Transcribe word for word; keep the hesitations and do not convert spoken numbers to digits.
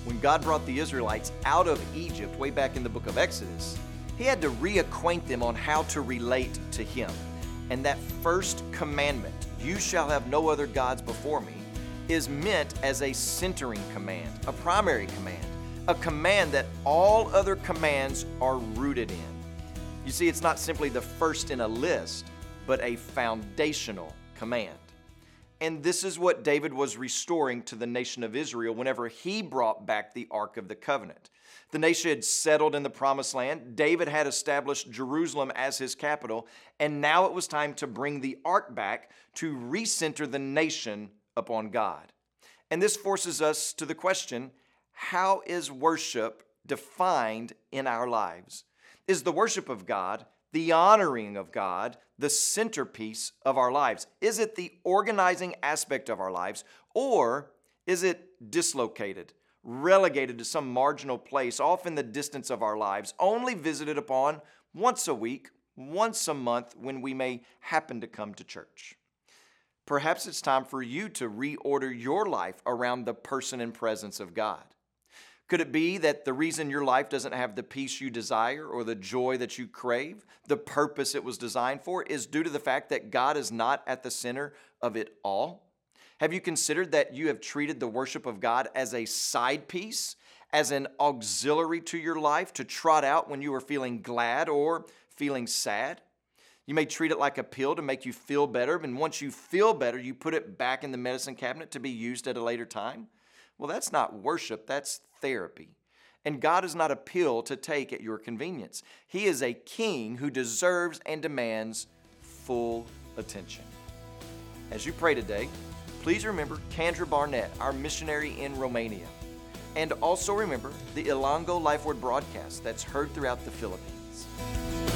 When God brought the Israelites out of Egypt way back in the book of Exodus, He had to reacquaint them on how to relate to Him. And that first commandment, "You shall have no other gods before me," is meant as a centering command, a primary command, a command that all other commands are rooted in. You see, it's not simply the first in a list, but a foundational command. And this is what David was restoring to the nation of Israel whenever he brought back the Ark of the Covenant. The nation had settled in the Promised Land. David had established Jerusalem as his capital, and now it was time to bring the Ark back to recenter the nation upon God. And this forces us to the question, how is worship defined in our lives? Is the worship of God, the honoring of God, the centerpiece of our lives? Is it the organizing aspect of our lives, or is it dislocated, relegated to some marginal place off in the distance of our lives, only visited upon once a week, once a month when we may happen to come to church? Perhaps it's time for you to reorder your life around the person and presence of God. Could it be that the reason your life doesn't have the peace you desire or the joy that you crave, the purpose it was designed for, is due to the fact that God is not at the center of it all? Have you considered that you have treated the worship of God as a side piece, as an auxiliary to your life to trot out when you are feeling glad or feeling sad? You may treat it like a pill to make you feel better, and once you feel better, you put it back in the medicine cabinet to be used at a later time. Well, that's not worship, that's therapy. And God is not a pill to take at your convenience. He is a king who deserves and demands full attention. As you pray today, please remember Kendra Barnett, our missionary in Romania. And also remember the Ilonggo Life Word broadcast that's heard throughout the Philippines.